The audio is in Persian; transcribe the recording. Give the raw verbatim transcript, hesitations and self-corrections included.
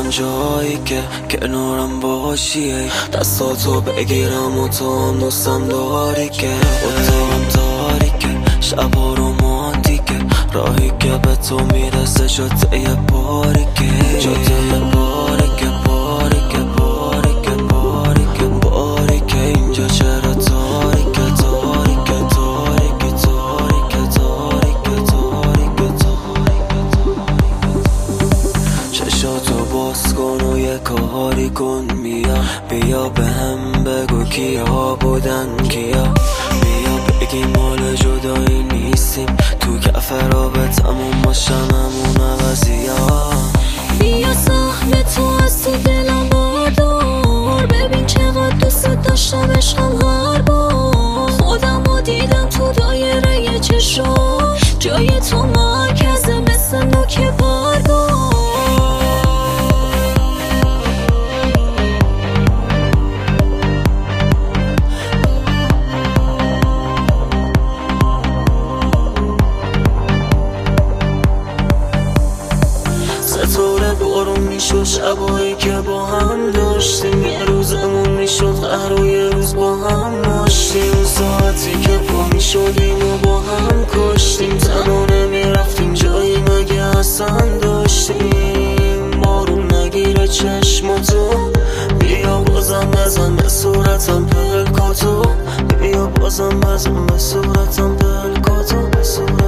جایی که کنارم باشی، دستاتو بگیرم و تو هم دوستم داری که اتاقم تاریکه، شبا رومانتیکه، راهی که به تو میرسه جاده باریکه، جاده باریکه باریکه باریکه باریکه باریکه. اینجا چرا تاریکه تاریکه تاریکه تاریکه تاریکه تاریکه تاریکه. چشاتو باز کن و یه کاری کن، بیا بیا به هم بگو کیا بودن کیا، بیا بگی مال جدایی نیستیم، تو کف رابطمون باشن همون عوضیا. بیا سهم تو از تو دلم باردار، ببین چقدر دوست داشتم عشقم هر بار، خودم رو دیدم تو دایره یه چشم، جای تو مرکزه مثل نوک بارگاه. ستاره بارون میشد شبایی که با هم داشتیم، یه روزمون میشد قهر و یه روز با هم داشتیم، ساعتی که پا میشدیم و با هم کشتیم، تنها نمیرفتیم جایی مگه اصلا داشتیم. بارون نگیره چشماتو، بیا بازم بزن به صورتم پلکاتو، بیا بازم بزن به صورتم پلکاتو.